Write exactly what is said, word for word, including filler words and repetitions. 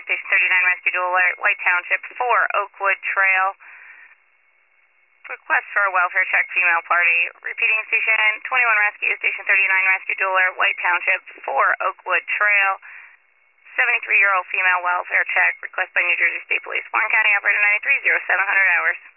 Station thirty-nine Rescue Dual Alert, White Township, four Oakwood Trail. Request for a welfare check, female party. Repeating, Station twenty-one Rescue, Station thirty-nine Rescue Dual Alert, White Township, four Oakwood Trail. seventy-three-year-old female welfare check. Request by New Jersey State Police. Warren County Operator ninety-three, zero seven hundred hours.